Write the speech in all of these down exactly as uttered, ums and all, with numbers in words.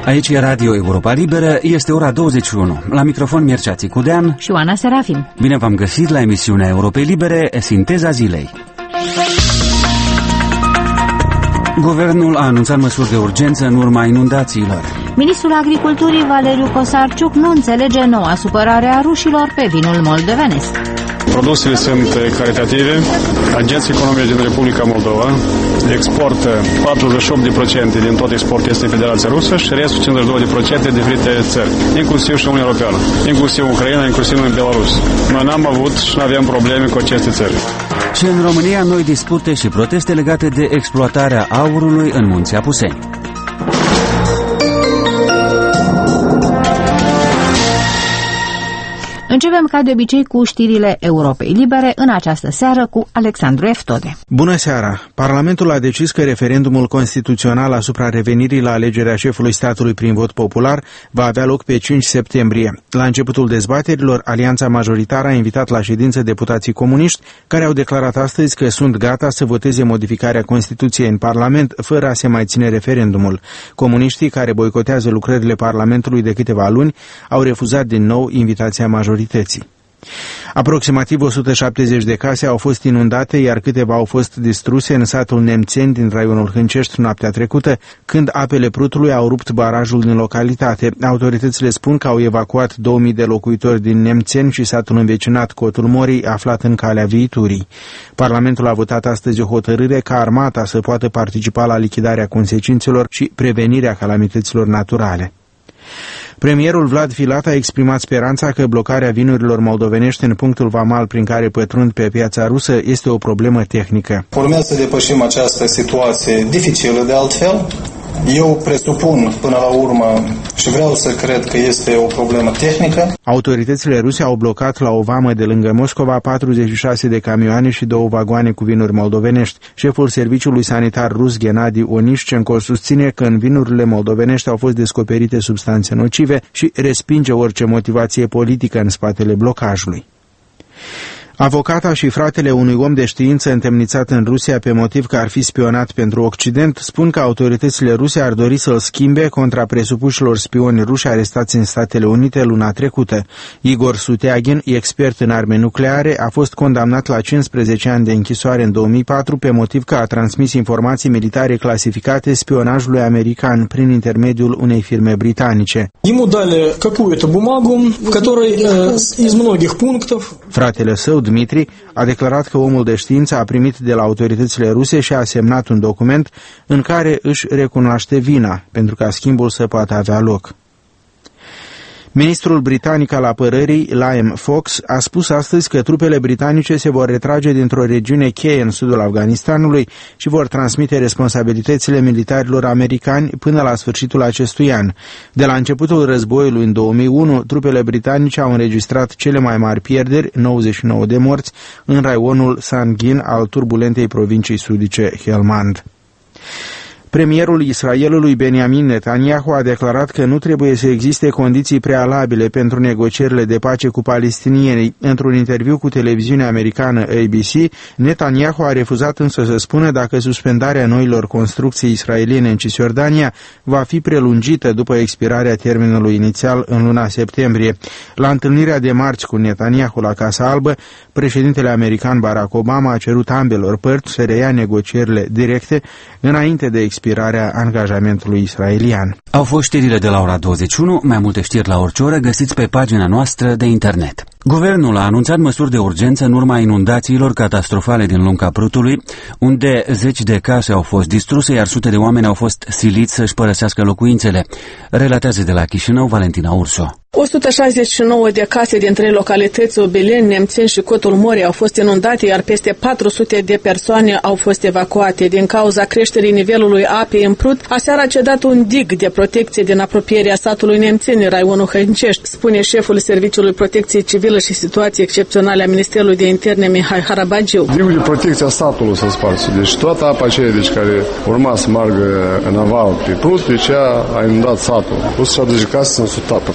Aici e Radio Europa Liberă, este ora douăzeci și unu. La microfon Mircea Țicudean și Oana Serafim. Bine v-am găsit la emisiunea Europei Libere, Sinteza Zilei. Guvernul a anunțat măsuri de urgență în urma inundațiilor. Ministrul Agriculturii Valeriu Cosarciuc nu înțelege noua supărare a rușilor pe vinul moldovenesc. Produsele sunt calitative. Agenția Economiei din Republica Moldova exportă patruzeci și opt la sută din tot exportul este Federația Rusă și restul cincizeci și doi la sută de diferite țări, inclusiv și Uniunea Europeană, inclusiv Ucraina, inclusiv în Belarus. Noi n-am avut și nu aveam probleme cu aceste țări. Și în România, noi dispute și proteste legate de exploatarea aurului în Munții Apuseni. Începem ca de obicei cu știrile Europei Libere în această seară cu Alexandru Eftode. Bună seara! Parlamentul a decis că referendumul constituțional asupra revenirii la alegerea șefului statului prin vot popular va avea loc pe cinci septembrie. La începutul dezbaterilor, Alianța Majoritară a invitat la ședință deputații comuniști care au declarat astăzi că sunt gata să voteze modificarea Constituției în Parlament fără a se mai ține referendumul. Comuniștii, care boicotează lucrările Parlamentului de câteva luni, au refuzat din nou invitația majorității. Aproximativ o sută șaptezeci de case au fost inundate, iar câteva au fost distruse în satul Nemțeni din raionul Hâncești noaptea trecută, când apele Prutului au rupt barajul din localitate. Autoritățile spun că au evacuat două mii de locuitori din Nemțeni și satul învecinat Cotul Morii, aflat în calea viiturii. Parlamentul a votat astăzi o hotărâre ca armata să poată participa la lichidarea consecințelor și prevenirea calamităților naturale. Premierul Vlad Filat a exprimat speranța că blocarea vinurilor moldovenești în punctul vamal prin care pătrund pe piața rusă este o problemă tehnică. Urmează să depășim această situație dificilă de altfel. Eu presupun până la urmă și vreau să cred că este o problemă tehnică. Autoritățile ruse au blocat la o vamă de lângă Moscova patruzeci și șase de camioane și două vagoane cu vinuri moldovenești. Șeful serviciului sanitar rus Gennadi Onișcenko susține că în vinurile moldovenești au fost descoperite substanțe nocive și respinge orice motivație politică în spatele blocajului. Avocata și fratele unui om de știință întemnițat în Rusia pe motiv că ar fi spionat pentru Occident spun că autoritățile ruse ar dori să-l schimbe contra presupușilor spioni ruși arestați în Statele Unite luna trecută. Igor Suteagin, expert în arme nucleare, a fost condamnat la cincisprezece ani de închisoare în două mii patru pe motiv că a transmis informații militare clasificate spionajului american prin intermediul unei firme britanice. Ему дали какую-то бумагу, в которой из многих пунктов. Fratele său, Dmitri, a declarat că omul de știință a primit de la autoritățile ruse și a semnat un document în care își recunoaște vina, pentru ca schimbul să poată avea loc. Ministrul britanic al apărării, Liam Fox, a spus astăzi că trupele britanice se vor retrage dintr-o regiune cheie în sudul Afganistanului și vor transmite responsabilitățile militarilor americani până la sfârșitul acestui an. De la începutul războiului în două mii unu, trupele britanice au înregistrat cele mai mari pierderi, nouăzeci și nouă de morți, în raionul Sangin al turbulentei provincii sudice Helmand. Premierul Israelului Benjamin Netanyahu a declarat că nu trebuie să existe condiții prealabile pentru negocierile de pace cu palestinienii. Într-un interviu cu televiziunea americană A B C, Netanyahu a refuzat însă să spună dacă suspendarea noilor construcții israeliene în Cisjordania va fi prelungită după expirarea termenului inițial în luna septembrie. La întâlnirea de marți cu Netanyahu la Casa Albă, președintele american Barack Obama a cerut ambelor părți să reia negocierile directe înainte de expirarea angajamentului israelian. Au fost știrile de la ora douăzeci și unu, mai multe știri la orice oră găsiți pe pagina noastră de internet. Guvernul a anunțat măsuri de urgență în urma inundațiilor catastrofale din Lunca Prutului, unde zeci de case au fost distruse, iar sute de oameni au fost siliți să-și părăsească locuințele. Relatează de la Chișinău Valentina Urso. o sută șaizeci și nouă de case din trei localități, Obeleni, Nemțeni și Cotul Morii, au fost inundate, iar peste patru sute de persoane au fost evacuate. Din cauza creșterii nivelului apei în Prut, aseară a cedat un dig de protecție din apropierea satului Nemțeni, raionul Hâncești, spune șeful Serviciului Protecției Civile și Situații Excepționale a Ministerului de Interne Mihai Harabagiu. Digul de protecție a satului s-a spart. Deci toată apa aceea deci, care urma să meargă în aval pe Prut, deci a inundat satul. o sută șaptezeci de case sunt sub apă. Deci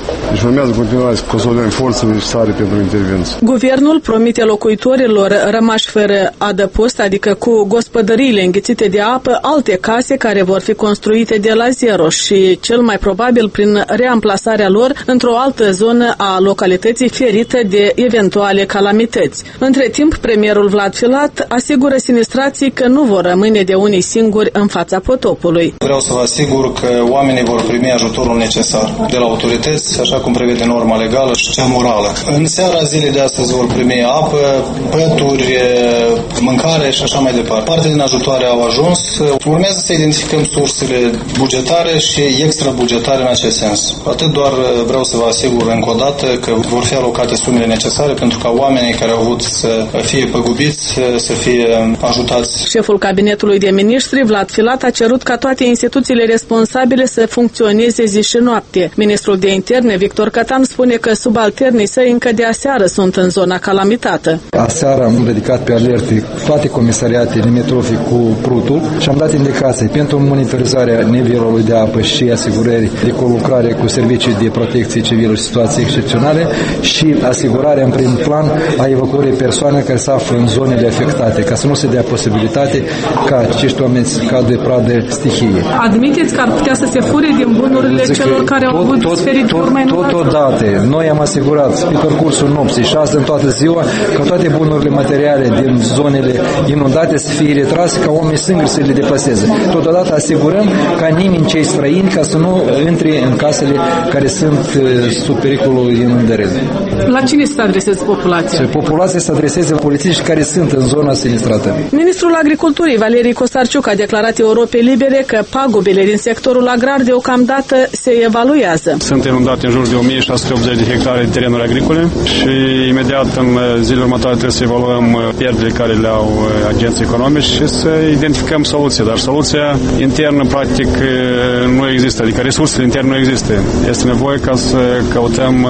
urmează continuare să consolidăm forțele necesare pentru intervenție. Guvernul promite locuitorilor rămași fără adăpost, adică cu gospodăriile înghițite de apă, alte case care vor fi construite de la zero și cel mai probabil prin reamplasarea lor într-o altă zonă a localității ferită de eventuale calamități. Între timp, premierul Vlad Filat asigură sinistrații că nu vor rămâne de unii singuri în fața potopului. Vreau să vă asigur că oamenii vor primi ajutorul necesar de la autorități, așa cum prevede norma legală și cea morală. În seara zilei de astăzi vor primi apă, pături, mâncare și așa mai departe. Parte din ajutoare au ajuns. Urmează să identificăm sursele bugetare și extrabugetare în acest sens. Atât doar vreau să vă asigur încă o dată că vor fi alocate sumele necesare pentru ca oamenii care au avut să fie păgubiți să fie ajutați. Șeful cabinetului de ministri, Vlad Filat, a cerut ca toate instituțiile responsabile să funcționeze zi și noapte. Ministrul de interne, Victor Cătan, spune că subalternii săi încă de aseară sunt în zona calamitată. Aseară am ridicat pe alerte toate comisariatele limitrofe cu Prutul și am dat indicații pentru monitorizarea nivelului de apă și asigurări de colucrare cu servicii de protecție civilă și situații excepționale și asigurarea în prim plan a evacuării persoanelor care se află în zonele afectate, ca să nu se dea posibilitate ca acești oameni să cadă pradă stihiei. Admiteți că ar putea să se fure din bunurile Zic celor care au avut tot, suferit de urma inundației? Totodată. Noi am asigurat pe parcursul nopții și azi în toată ziua ca toate bunurile materiale din zonele inundate să fie retrase, ca oamenii singuri să le deplaseze. Totodată asigurăm ca nimeni cei străini ca să nu intre în casele care sunt sub pericolul inundării. La cine se adresează populația? Populația se adresează polițiști care sunt în zona sinistrată. Ministrul Agriculturii, Valerii Costarciuc, a declarat Europei Libere că pagubele din sectorul agrar deocamdată se evaluează. Sunt inundate în jur de o mie șase sute optzeci de hectare de terenuri agricole și imediat în zilele următoare trebuie să evaluăm pierderile care le au agenții economici și să identificăm soluții. Dar soluția internă practic nu există, adică resursele interne nu există. Este nevoie ca să căutăm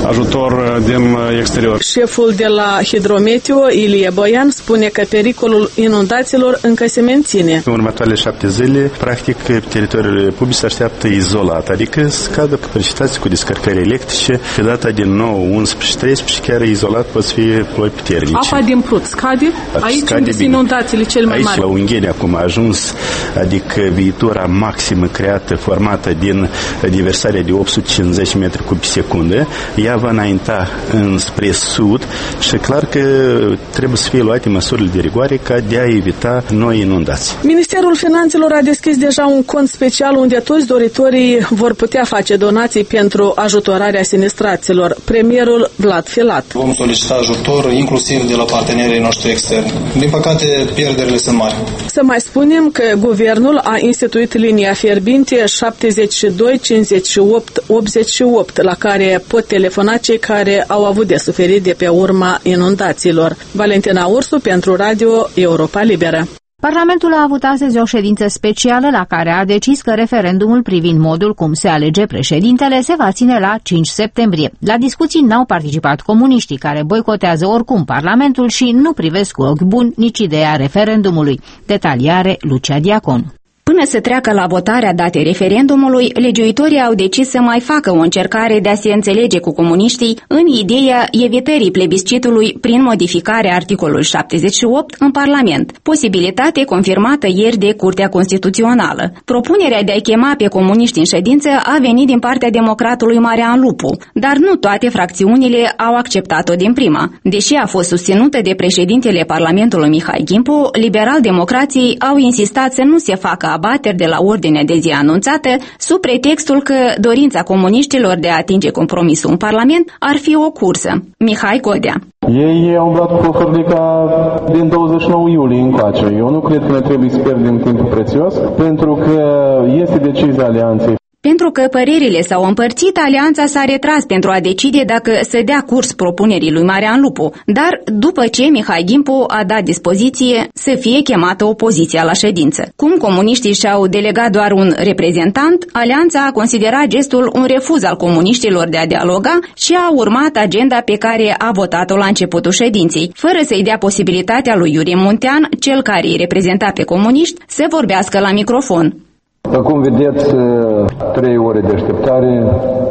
ajutor din exterior. Șeful de la Hidrometeo, Ilie Boian, spune că pericolul inundațiilor încă se menține. În următoarele șapte zile, practic, teritoriul public se așteaptă izolat, adică scadă capacități cu descărcări electrice. Pe data din nouă, unsprezece și treisprezece, chiar izolat pot fi ploi puternice. Apa din Prut scade? Aici scade unde sunt inundațiile cel mai Aici, mari. la Ungheni, acum a ajuns, adică viitora maximă creată, formată din diversarea de opt sute cincizeci metri cubi pe secundă, ea va înainta înspre sud și clar că trebuie să fie luate măsurile de rigoare ca de a evita noi inundații. Ministerul Finanțelor a deschis deja un cont special unde toți doritorii vor putea face donații pentru ajutorarea sinistraților. Premierul Vlad Filat. Vom solicita ajutor inclusiv de la partenerii noștri externi. Din păcate, pierderile sunt mari. Să mai spunem că guvernul a instituit linia fierbinte șaptezeci și doi cincizeci și opt optzeci și opt, la care pot telefona cei care au avut de suferit de pe urma inundațiilor. Valentina Ursu pentru Radio Europa Liberă. Parlamentul a avut astăzi o ședință specială la care a decis că referendumul privind modul cum se alege președintele se va ține la cinci septembrie. La discuții n-au participat comuniștii, care boicotează oricum Parlamentul și nu privesc cu ochi buni nici ideea referendumului. Detaliare Lucia Diacon. Până să treacă la votarea datei referendumului, legiuitorii au decis să mai facă o încercare de a se înțelege cu comuniștii în ideea evitării plebiscitului prin modificarea articolului șaptezeci și opt în Parlament, posibilitate confirmată ieri de Curtea Constituțională. Propunerea de a chema pe comuniști în ședință a venit din partea democratului Marian Lupu, dar nu toate fracțiunile au acceptat-o din prima. Deși a fost susținută de președintele Parlamentului Mihai Gimpu, liberal-democrații au insistat să nu se facă abateri de la ordinea de zi anunțată, sub pretextul că dorința comuniștilor de a atinge compromisul în Parlament ar fi o cursă. Mihai Codea. Ei au umblat cu hârlica din douăzeci și nouă iulie încoace. Eu nu cred că ne trebuie să pierdem timpul prețios, pentru că este decizia alianței. Pentru că părerile s-au împărțit, alianța s-a retras pentru a decide dacă să dea curs propunerii lui Marian Lupu, dar după ce Mihai Gimpu a dat dispoziție să fie chemată opoziția la ședință. Cum comuniștii și-au delegat doar un reprezentant, alianța a considerat gestul un refuz al comuniștilor de a dialoga și a urmat agenda pe care a votat-o la începutul ședinței, fără să-i dea posibilitatea lui Iurie Muntean, cel care îi reprezenta pe comuniști, să vorbească la microfon. Acum vedeți trei ore de așteptare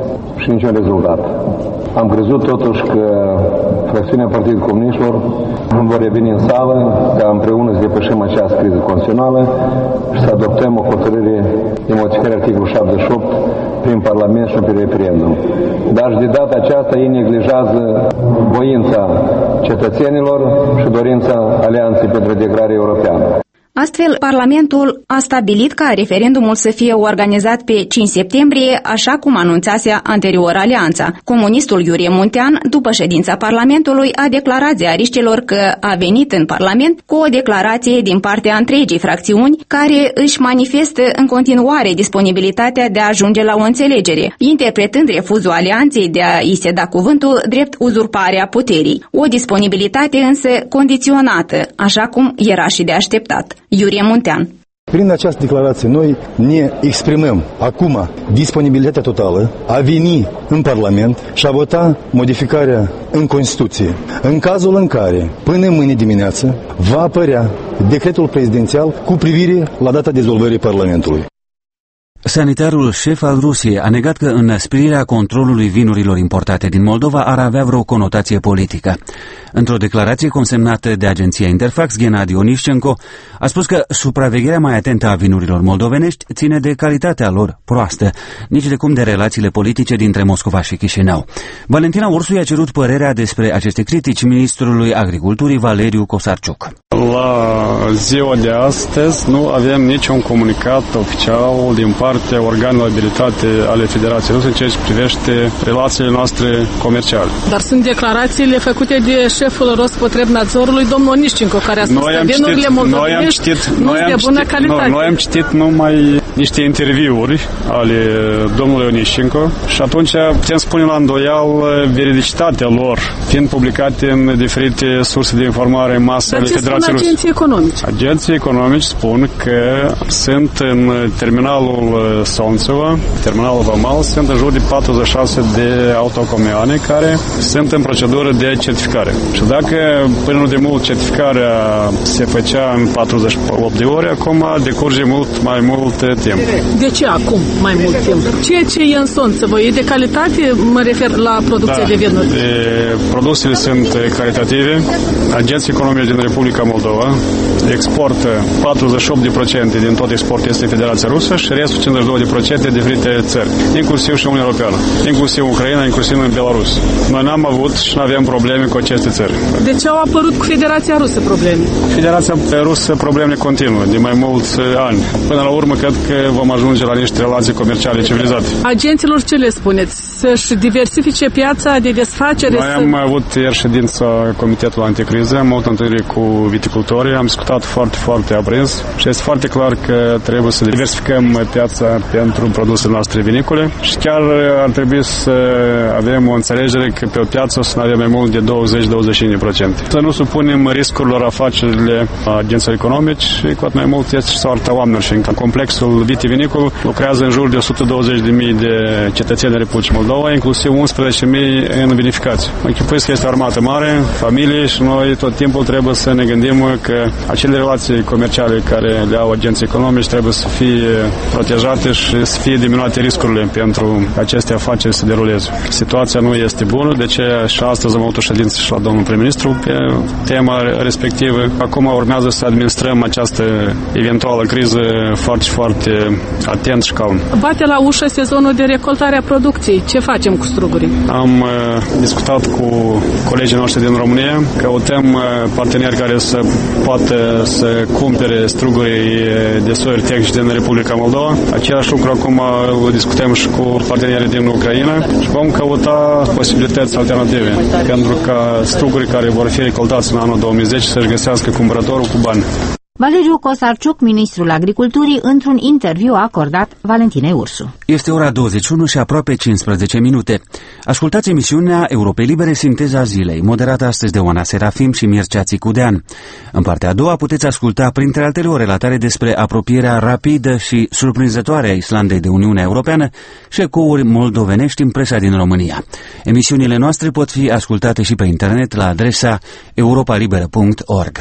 și niciun rezultat. Am crezut totuși că fracțiunea Partidului Comuniștilor vor reveni în sală ca împreună să depășim această criză constituțională și să adoptăm o hotărâre de modificare articolul șaptezeci și opt prin Parlament și prin referendum. Dar și de data aceasta ei neglijează voința cetățenilor și dorința Alianței pentru Integrare Europeană. Astfel, Parlamentul a stabilit ca referendumul să fie organizat pe cinci septembrie, așa cum anunțase anterior Alianța. Comunistul Iurie Muntean, după ședința Parlamentului, a declarat ziariștilor că a venit în Parlament cu o declarație din partea întregii fracțiuni, care își manifestă în continuare disponibilitatea de a ajunge la o înțelegere, interpretând refuzul Alianței de a îi se da cuvântul drept uzurparea puterii. O disponibilitate însă condiționată, așa cum era și de așteptat. Iurie Muntean. Prin această declarație noi ne exprimăm acum disponibilitatea totală a veni în Parlament și a vota modificarea în Constituție. În cazul în care, până mâine dimineață, va apărea decretul prezidențial cu privire la data dizolvării Parlamentului. Sanitarul șef al Rusiei a negat că înăsprirea controlului vinurilor importate din Moldova ar avea vreo conotație politică. Într-o declarație consemnată de agenția Interfax, Gennady Onișcenko a spus că supravegherea mai atentă a vinurilor moldovenești ține de calitatea lor proastă, nici de cum de relațiile politice dintre Moscova și Chișinău. Valentina Ursu i-a cerut părerea despre aceste critici ministrului Agriculturii Valeriu Cosarciuc. La ziua de astăzi nu avem niciun comunicat oficial din partea organelor abilitate ale Federației Ruse în ceea ce privește relațiile noastre comerciale. Dar sunt declarațiile făcute de șeful Rospotrebnadzorului, domnul Onișcenko, care a spus că vinurile moldovenești nu sunt de bună calitate. Noi am citit numai niște interviuri ale domnului Onișcenko și atunci putem spune la îndoială veridicitatea lor, fiind publicate în diferite surse de informare masă ale Federației Ruse. Agenții economice? Agenții economici spun că sunt în terminalul Solnțevo, terminalul Vamal, sunt în jur de patruzeci și șase de autocamioane care sunt în procedură de certificare. Și dacă până nu de mult certificarea se făcea în patruzeci și opt de ore, acum decurge mult mai mult timp. De ce acum mai mult timp? Ceea ce e în Solnțevo e de calitate? Mă refer la producția da, de vinuri. De, produsele sunt calitative. Agenții economice din Republica Moldova exportă patruzeci și opt de procente din tot exportul este Federația Rusă și restul cincizeci și doi de procente de diferite țări, inclusiv și Uniunea Europeană, inclusiv Ucraina, inclusiv în Belarus. Noi n-am avut și nu avem probleme cu aceste țări. De ce au apărut cu Federația Rusă probleme? Federația Rusă probleme continuă de mai mulți ani. Până la urmă, cred că vom ajunge la niște relații comerciale civilizate. Agenților ce le spuneți? Să-și diversifice piața de desfacere? Noi să... am avut ieri ședința Comitetului Anticriză, am avut întâlniri cu viticultorii, am discutat foarte, foarte aprins și este foarte clar că trebuie să diversificăm piața pentru produsele noastre vinicole și chiar ar trebui să avem o înțelegere că pe o piață să nu avem mai mult de douăzeci la douăzeci și cinci la sută. Să nu supunem riscurilor afacerile agenților economici și cu atât mai mult este și soarta oamenilor și în complexul vitivinicol lucrează în jur de o sută douăzeci de mii de cetățeni de Republica Moldova, inclusiv unsprezece mii în vinificație. Mă închipuiesc că este o armată mare, familie și noi tot timpul trebuie să ne gândim că acele relații comerciale care le au agenții economici trebuie să fie protejate și să fie diminuate riscurile pentru aceste afaceri să deruleze. Situația nu este bună, de ce și astăzi am avut o ședință și la domnul prim-ministru pe tema respectivă. Acum urmează să administrăm această eventuală criză foarte, foarte atent și calm. Bate la ușă sezonul de recoltare a producției. Ce facem cu strugurii? Am uh, discutat cu colegii noștri din România, căutăm uh, parteneri care să poată să cumpere strugurii de soiuri tehnici din Republica Moldova. Același lucru acum îl discutăm și cu partenerii din Ucraina și vom căuta posibilități alternative pentru ca strugurii care vor fi recoltați în anul două mii zece să-și găsească cumpărătorul cu bani. Valeriu Cosarciuc, ministrul Agriculturii, într-un interviu acordat Valentinei Ursu. Este ora douăzeci și unu și aproape cincisprezece minute. Ascultați emisiunea Europei Libere, Sinteza Zilei, moderată astăzi de Oana Serafim și Mircea Țicudean. În partea a doua puteți asculta, printre altele, o relatare despre apropierea rapidă și surprinzătoare a Islandei de Uniunea Europeană și ecouri moldovenești în presa din România. Emisiunile noastre pot fi ascultate și pe internet la adresa europa liberă punct org.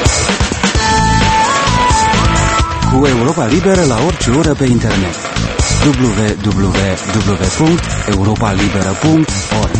Cu Europa Liberă la orice oră pe internet. w w w punct europa liberă punct org.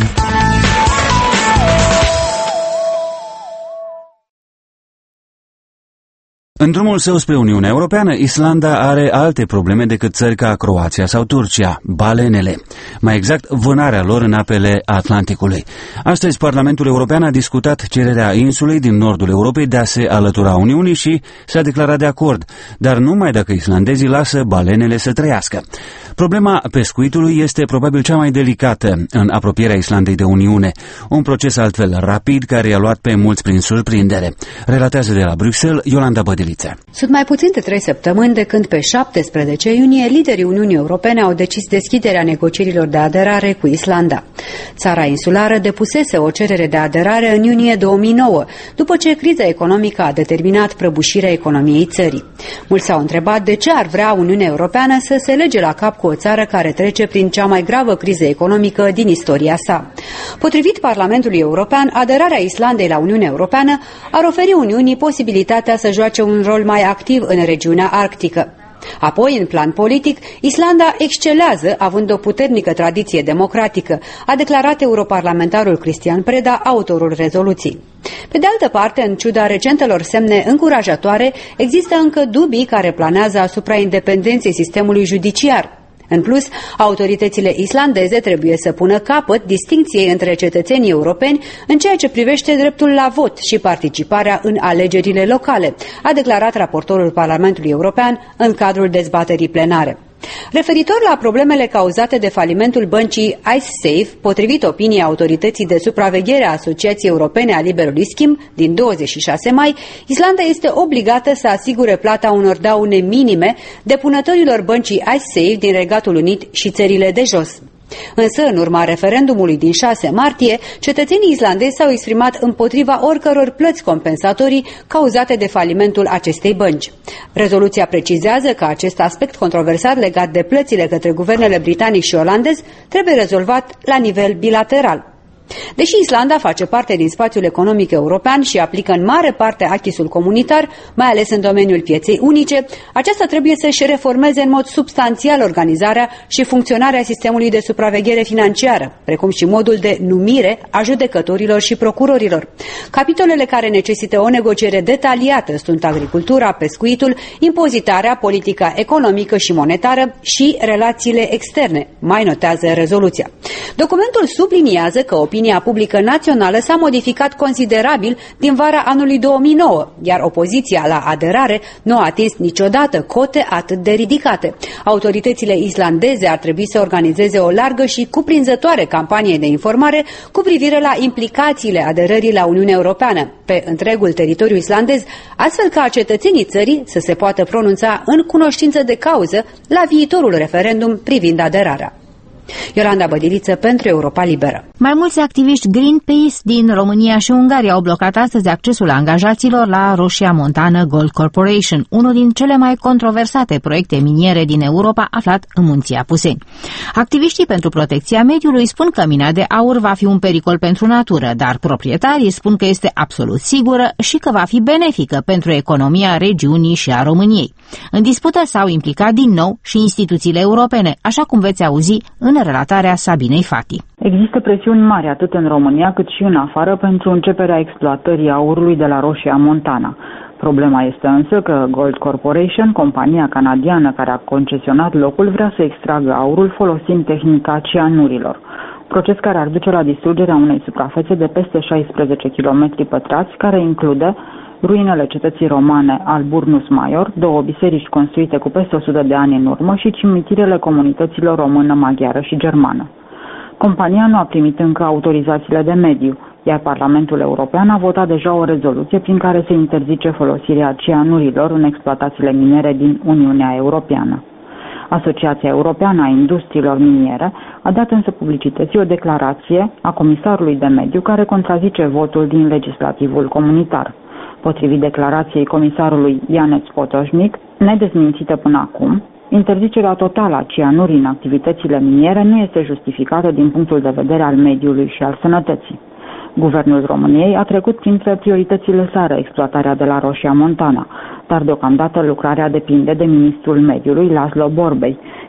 În drumul său spre Uniunea Europeană, Islanda are alte probleme decât țări ca Croația sau Turcia, balenele, mai exact vânarea lor în apele Atlanticului. Astăzi, Parlamentul European a discutat cererea insulei din nordul Europei de a se alătura Uniunii și s-a declarat de acord, dar numai dacă islandezii lasă balenele să trăiască. Problema pescuitului este probabil cea mai delicată în apropierea Islandei de Uniune, un proces altfel rapid care i-a luat pe mulți prin surprindere. Relatează de la Bruxelles Iolanda Bădiliță. Sunt mai puțin de trei săptămâni de când pe șaptesprezece iunie liderii Uniunii Europene au decis deschiderea negocierilor de aderare cu Islanda. Țara insulară depusese o cerere de aderare în iunie două mii nouă, după ce criza economică a determinat prăbușirea economiei țării. Mulți s-au întrebat de ce ar vrea Uniunea Europeană să se lege la cap cu o țară care trece prin cea mai gravă criză economică din istoria sa. Potrivit Parlamentului European, aderarea Islandei la Uniunea Europeană ar oferi Uniunii posibilitatea să joace un rol mai activ în regiunea arctică. Apoi, în plan politic, Islanda excelează având o puternică tradiție democratică, a declarat europarlamentarul Cristian Preda, autorul rezoluției. Pe de altă parte, în ciuda recentelor semne încurajatoare, există încă dubii care planează asupra independenței sistemului judiciar. În plus, autoritățile islandeze trebuie să pună capăt distincției între cetățenii europeni în ceea ce privește dreptul la vot și participarea în alegerile locale, a declarat raportorul Parlamentului European în cadrul dezbaterii plenare. Referitor la problemele cauzate de falimentul băncii IceSafe, potrivit opiniei autorității de supraveghere a Asociației Europene a Liberului Schimb din douăzeci și șase mai, Islanda este obligată să asigure plata unor daune minime depunătorilor băncii IceSafe din Regatul Unit și țările de jos. Însă, în urma referendumului din șase martie, cetățenii islandezi s-au exprimat împotriva oricăror plăți compensatorii cauzate de falimentul acestei bănci. Rezoluția precizează că acest aspect controversat legat de plățile către guvernele britanic și olandez trebuie rezolvat la nivel bilateral. Deși Islanda face parte din spațiul economic european și aplică în mare parte acquis-ul comunitar, mai ales în domeniul pieței unice, aceasta trebuie să-și reformeze în mod substanțial organizarea și funcționarea sistemului de supraveghere financiară, precum și modul de numire a judecătorilor și procurorilor. Capitolele care necesită o negociere detaliată sunt agricultura, pescuitul, impozitarea, politica economică și monetară și relațiile externe, mai notează rezoluția. Documentul subliniază că opinia publică națională s-a modificat considerabil din vara anului două mii nouă, iar opoziția la aderare nu a atins niciodată cote atât de ridicate. Autoritățile islandeze ar trebui să organizeze o largă și cuprinzătoare campanie de informare cu privire la implicațiile aderării la Uniunea Europeană pe întregul teritoriu islandez, astfel ca cetățenii țării să se poată pronunța în cunoștință de cauză la viitorul referendum privind aderarea. Iolanda Bădiliță pentru Europa Liberă. Mai mulți activiști Greenpeace din România și Ungaria au blocat astăzi accesul angajaților la Roșia Montană Gold Corporation, unul din cele mai controversate proiecte miniere din Europa aflat în Munții Apuseni. Activiștii pentru protecția mediului spun că mina de aur va fi un pericol pentru natură, dar proprietarii spun că este absolut sigură și că va fi benefică pentru economia regiunii și a României. În dispută s-au implicat din nou și instituțiile europene, așa cum veți auzi în relatarea Sabinei Fati. Există presiuni mari atât în România cât și în afară pentru începerea exploatării aurului de la Roșia Montana. Problema este însă că Gold Corporation, compania canadiană care a concesionat locul, vrea să extragă aurul folosind tehnica cianurilor. Proces care ar duce la distrugerea unei suprafețe de peste șaisprezece kilometri pătrați, care include ruinele cetății romane al Burnus Major, două biserici construite cu peste o sută de ani în urmă și cimitirele comunităților română, maghiară și germană. Compania nu a primit încă autorizațiile de mediu, iar Parlamentul European a votat deja o rezoluție prin care se interzice folosirea cianurilor în exploatațiile miniere din Uniunea Europeană. Asociația Europeană a Industriilor Miniere a dat însă publicității o declarație a Comisarului de Mediu care contrazice votul din legislativul comunitar. Potrivit declarației comisarului Janez Potočnik, nedezmințită până acum, interzicerea totală a cianurii în activitățile miniere nu este justificată din punctul de vedere al mediului și al sănătății. Guvernul României a trecut printre prioritățile sale exploatarea de la Roșia Montana, dar deocamdată lucrarea depinde de ministrul mediului, Laszlo Borbély,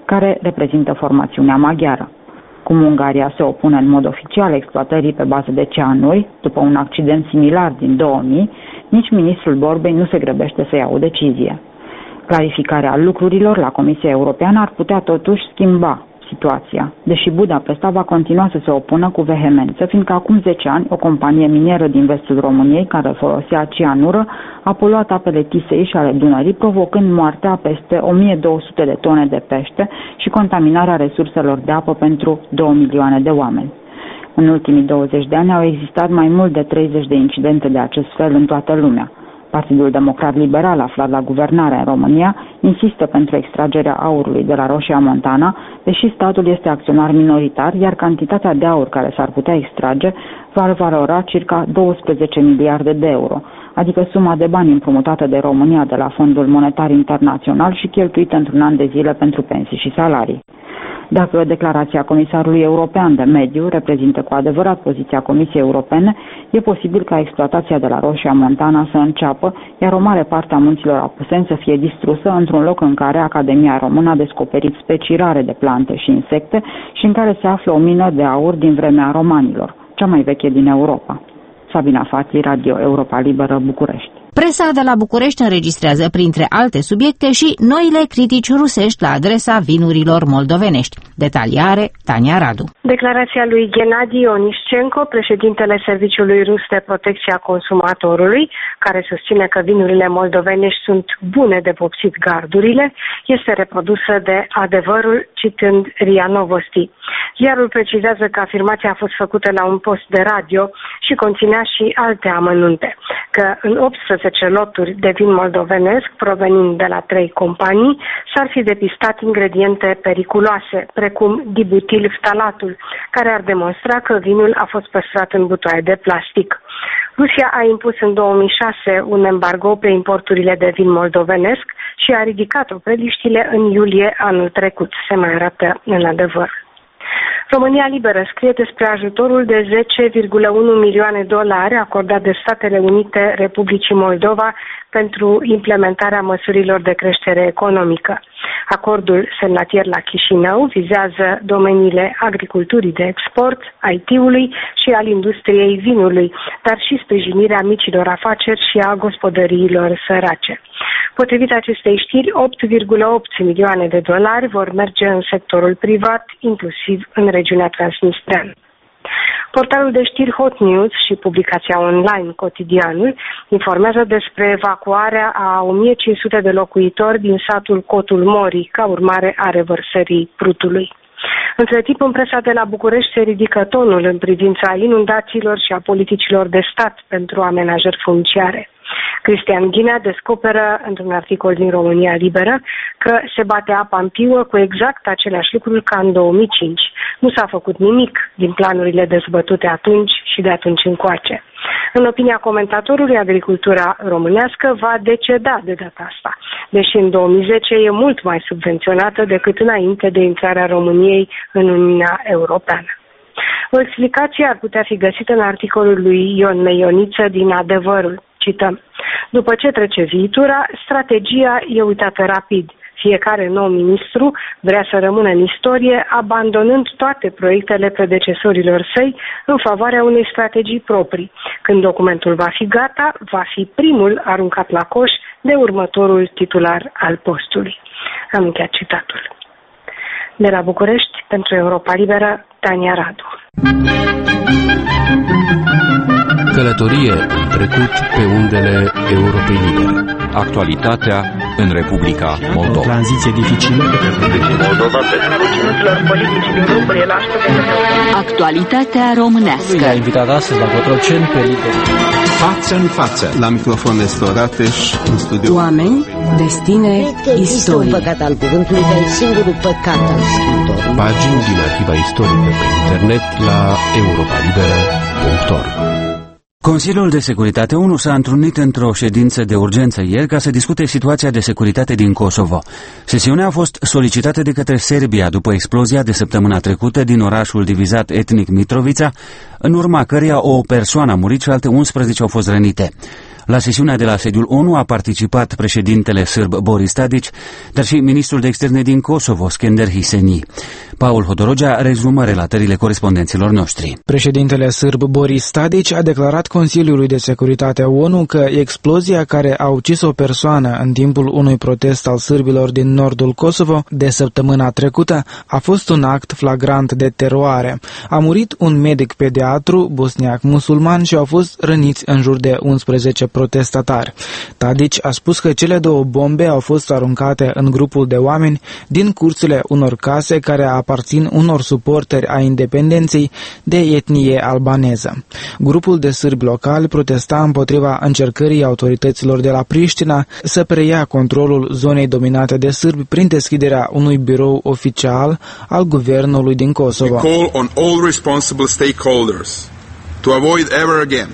care reprezintă formațiunea maghiară. Cum Ungaria se opune în mod oficial exploatării pe bază de cianuri, după un accident similar din două mii, nici ministrul Borbei nu se grăbește să ia o decizie. Clarificarea lucrurilor la Comisia Europeană ar putea totuși schimba situația, deși Budapesta va continua să se opună cu vehemență, fiindcă acum zece ani o companie minieră din vestul României, care folosea cianură, a poluat apele Tisei și ale Dunării, provocând moartea a peste o mie două sute de tone de pește și contaminarea resurselor de apă pentru două milioane de oameni. În ultimii douăzeci de ani au existat mai mult de treizeci de incidente de acest fel în toată lumea. Partidul Democrat Liberal, aflat la guvernare în România, insistă pentru extragerea aurului de la Roșia Montana, deși statul este acționar minoritar, iar cantitatea de aur care s-ar putea extrage va valora circa douăsprezece miliarde de euro, adică suma de bani împrumutată de România de la Fondul Monetar Internațional și cheltuită într-un an de zile pentru pensii și salarii. Dacă declarația Comisarului European de Mediu reprezintă cu adevărat poziția Comisiei Europene, e posibil ca exploatația de la Roșia Montana să înceapă, iar o mare parte a munților Apuseni să fie distrusă într-un loc în care Academia Română a descoperit specii rare de plante și insecte și în care se află o mină de aur din vremea romanilor, cea mai veche din Europa. Sabina Fati, Radio Europa Liberă, București. Presa de la București înregistrează, printre alte subiecte, și noile critici rusești la adresa vinurilor moldovenești. Detaliare, Tania Radu. Declarația lui Gennady Onișcenko, președintele Serviciului Rus de Protecție a Consumatorului, care susține că vinurile moldovenești sunt bune de vopsit gardurile, este reprodusă de Adevărul, citând R I A Novosti. Ziarul precizează că afirmația a fost făcută la un post de radio și conținea și alte amănunte, că în optsprezece loturi de vin moldovenesc, provenind de la trei companii, s-ar fi depistat ingrediente periculoase, precum dibutilftalatul, care ar demonstra că vinul a fost păstrat în butoaie de plastic. Rusia a impus în două mii șase un embargo pe importurile de vin moldovenesc și a ridicat opreliștile în iulie anul trecut, se mai arată în Adevăr. România Liberă scrie despre ajutorul de zece virgulă unu milioane dolari acordat de Statele Unite Republicii Moldova pentru implementarea măsurilor de creștere economică. Acordul semnatier la Chișinău vizează domeniile agriculturii de export, I T-ului și al industriei vinului, dar și sprijinirea micilor afaceri și a gospodăriilor sărace. Potrivit acestei știri, opt virgulă opt milioane de dolari vor merge în sectorul privat, inclusiv în regiunea Transnistreană. Portalul de știri Hot News și publicația online Cotidianul informează despre evacuarea a o mie cinci sute de locuitori din satul Cotul Morii, ca urmare a revărsării Prutului. Între timp, în presa de la București se ridică tonul în privința inundațiilor și a politicilor de stat pentru amenajări funciare. Cristian Ghinea descoperă, într-un articol din România Liberă, că se bate apa în piuă cu exact aceleași lucruri ca în două mii cinci. Nu s-a făcut nimic din planurile dezbătute atunci și de atunci încoace. În opinia comentatorului, agricultura românească va deceda de data asta, deși în două mii zece e mult mai subvenționată decât înainte de intrarea României în Uniunea Europeană. O explicație ar putea fi găsită în articolul lui Ion Meioniță din Adevărul. Cităm: după ce trece viitura, strategia e uitată rapid. Fiecare nou ministru vrea să rămână în istorie, abandonând toate proiectele predecesorilor săi în favoarea unei strategii proprii. Când documentul va fi gata, va fi primul aruncat la coș de următorul titular al postului. Am încheiat citatul. De la București, pentru Europa Liberă, Tania Radu. Călătorie în trecut pe undele Europei Libere. Actualitatea în Republica Moldova. O tranziție dificilă de Republica Moldova pentru conținuturilor politici din grupurile la Actualitatea românească. I-a invitat astăzi la Cotroceni pe lideri. Față în față. La microfon este Orateș, în studio. Oameni, destine, istorie. Un păcat al cuvântului, dar e singurul păcat al scriitorului. Pagini din arhiva istorică pe internet la europa liberă punct org. Consiliul de Securitate ONU s-a întrunit într-o ședință de urgență ieri ca să discute situația de securitate din Kosovo. Sesiunea a fost solicitată de către Serbia după explozia de săptămâna trecută din orașul divizat etnic Mitrovica, în urma căreia o persoană a murit și alte unsprezece au fost rănite. La sesiunea de la sediul ONU a participat președintele sârb Boris Tadic, dar și ministrul de externe din Kosovo, Skender Hiseni. Paul Hodorogea rezumă relatările corespondenților noștri. Președintele sârb Boris Tadic a declarat Consiliului de Securitate a ONU că explozia care a ucis o persoană în timpul unui protest al sârbilor din nordul Kosovo de săptămâna trecută a fost un act flagrant de teroare. A murit un medic pediatru bosniac musulman și au fost răniți în jur de unsprezece protestatari. Tadic a spus că cele două bombe au fost aruncate în grupul de oameni din curțile unor case care aparțin unor suporteri a independenței de etnie albaneză. Grupul de sârbi locali protesta împotriva încercării autorităților de la Priștina să preia controlul zonei dominate de sârbi prin deschiderea unui birou oficial al guvernului din Kosovo. We call on all responsible stakeholders to avoid ever again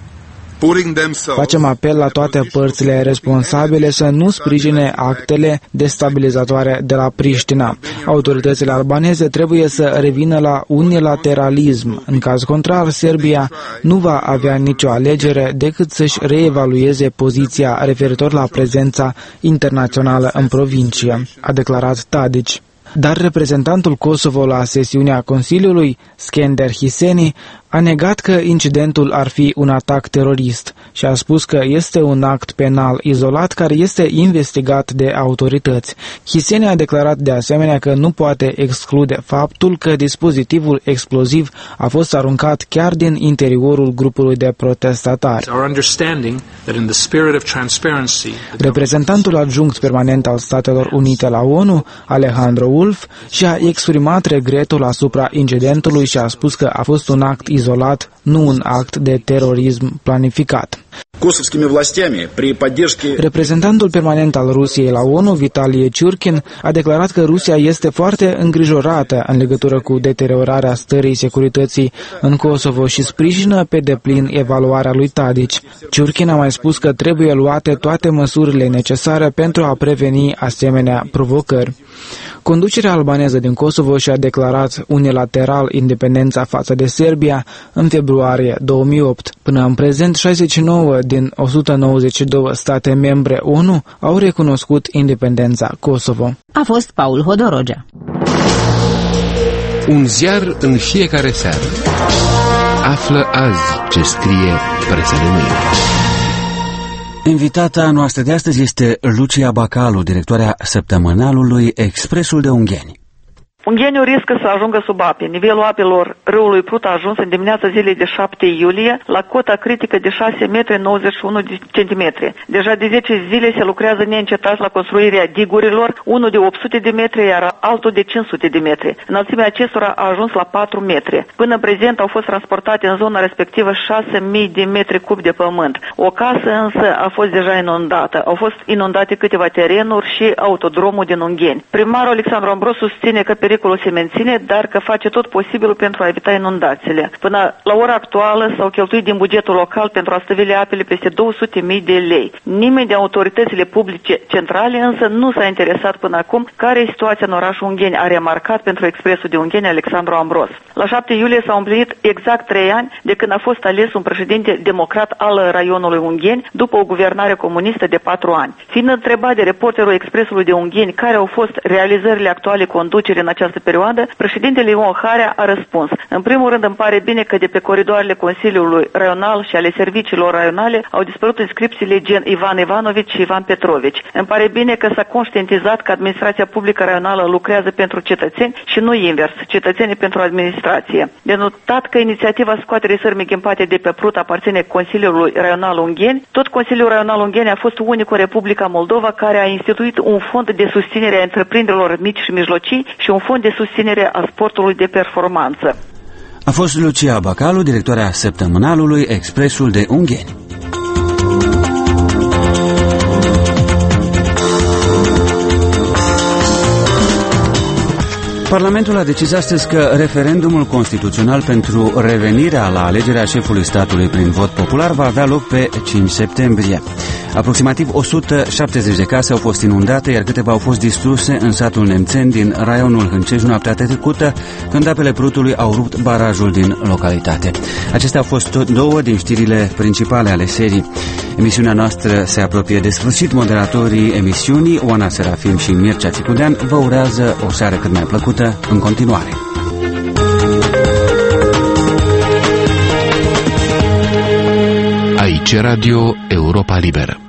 Facem apel la toate părțile responsabile să nu sprijine actele destabilizatoare de la Priștina. Autoritățile albaneze trebuie să revină la unilateralism. În caz contrar, Serbia nu va avea nicio alegere decât să-și reevalueze poziția referitor la prezența internațională în provincie, a declarat Tadic. Dar reprezentantul Kosovo la sesiunea Consiliului, Skender Hiseni, a negat că incidentul ar fi un atac terorist și a spus că este un act penal izolat care este investigat de autorități. Hiseni a declarat de asemenea că nu poate exclude faptul că dispozitivul exploziv a fost aruncat chiar din interiorul grupului de protestatari. Reprezentantul adjunct permanent al Statelor Unite la ONU, Alejandro Wolf, și-a exprimat regretul asupra incidentului și a spus că a fost un act izolat, nu un act de terorism planificat. Reprezentantul permanent al Rusiei la ONU, Vitalie Ciurkin, a declarat că Rusia este foarte îngrijorată în legătură cu deteriorarea stării securității în Kosovo și sprijină pe deplin evaluarea lui Tadic. Ciurkin a mai spus că trebuie luate toate măsurile necesare pentru a preveni asemenea provocări. Conducerea albaneză din Kosovo și-a declarat unilateral independența față de Serbia în februarie două mii opt. Până în prezent, șaizeci și nouă din o sută nouăzeci și două state membre ONU au recunoscut independența Kosovo. A fost Paul Hodorogea. Un ziar în fiecare seară. Află azi ce scrie presa de mâine. Invitata noastră de astăzi este Lucia Bacalu, directoarea săptămânalului Expresul de Ungheni. Ungheniul riscă să ajungă sub ape. Nivelul apelor râului Prut a ajuns în dimineața zilei de șapte iulie la cota critică de șase metri nouăzeci și unu centimetri. Deja de zece zile se lucrează neîncetat la construirea digurilor, unul de opt sute de metri, iar altul de cinci sute de metri. Înălțimea acestora a ajuns la patru metri. Până în prezent au fost transportate în zona respectivă șase mii de metri cub de pământ. O casă însă a fost deja inundată. Au fost inundate câteva terenuri și autodromul din Ungheni. Primarul Alexandru Ambros susține că pericolul se menține, dar că face tot posibilul pentru a evita inundațiile. Până la ora actuală s-au cheltuit din bugetul local pentru a stăvili apele peste două sute de mii de lei. Nimeni de autoritățile publice centrale însă nu s-a interesat până acum care e situația în orașul Ungheni, a remarcat pentru Expresul de Ungheni Alexandru Ambros. La șapte iulie s-au împlinit exact trei ani de când a fost ales un președinte democrat al raionului Ungheni după o guvernare comunistă de patru ani. Fiind întrebat de reporterul Expresului de Ungheni care au fost realizările actuale conduceri în această perioadă, președintele Ion Harea a răspuns: în primul rând îmi pare bine că de pe coridoarele Consiliului Raional și ale serviciilor raionale au dispărut inscripțiile gen Ivan Ivanovici și Ivan Petrovici. Îmi pare bine că s-a conștientizat că administrația publică raională lucrează pentru cetățeni și nu invers, cetățenii pentru administrație. De notat că inițiativa scoaterii sărmii ghimpate de pe Prut aparține Consiliului Raional Ungheni. Tot Consiliul Raional Ungheni a fost unicul în Republica Moldova care a instituit un fond de susținere a întreprinderilor mici și mijlocii și un fond de susținere a sportului de performanță. A fost Lucia Bacalu, directoarea săptămânalului Expresul de Ungheni. Parlamentul a decis astăzi că referendumul constituțional pentru revenirea la alegerea șefului statului prin vot popular va avea loc pe cinci septembrie. Aproximativ o sută șaptezeci de case au fost inundate, iar câteva au fost distruse în satul Nemțeni din raionul Hâncești noaptea trecută, când apele Prutului au rupt barajul din localitate. Acestea au fost două din știrile principale ale serii. Emisiunea noastră se apropie de sfârșit. Moderatorii emisiunii, Oana Serafim și Mircea Țicudean, vă urează o seară cât mai plăcută în continuare. Aici Radio Europa Liberă.